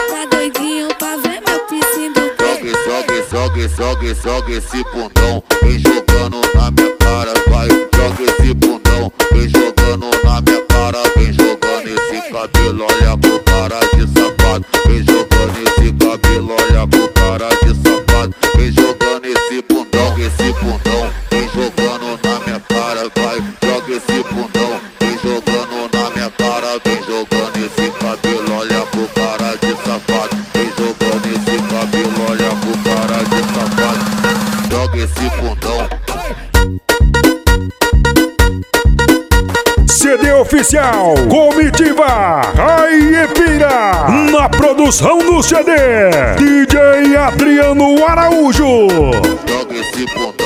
Tá doidinho pra ver meu piercing do pé. Joga esse bundão, vem jogando na minha cara, vai. Joga esse bundão, vem jogando na minha cara, vem jogando esse cabelo, olha pro cara de safado. Vem jogando esse cabelo, olha pro cara de safado. Vem jogando esse bundão, vem jogando na minha cara, vai. Joga esse bundão, vem jogando na minha cara, vem jogando esse cabelo, olha pro cara de safado. Vem jogando esse cabelo, olha pro cara de safado. Joga esse bundão. CD oficial Comitiva Raipira. Na produção do CD DJ Adriano Araújo. Joga esse bundão.